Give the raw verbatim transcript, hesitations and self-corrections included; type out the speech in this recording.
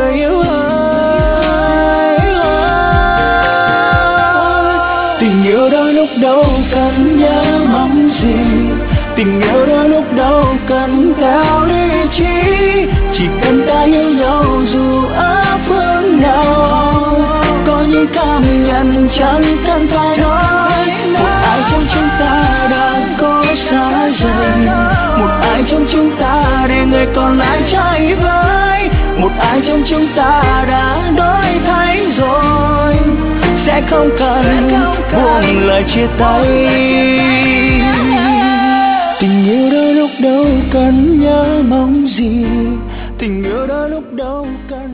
người yêu ơi. Tình yêu đôi lúc đâu cần nhớ mong gì, tình yêu đôi lúc đâu cần theo lý trí, chỉ cần ta yêu nhau dù ở phương nào. Có những cảm nhận chẳng cần phải nói, một ai trong chúng ta đã có xa rời, một ai trong chúng ta để người còn lại trái với, một ai trong chúng ta đã đổi thay rồi, sẽ không cần buông lời chia tay. Tình yêu đôi lúc đâu cần nhớ mong gì, tình yêu đôi lúc đâu cần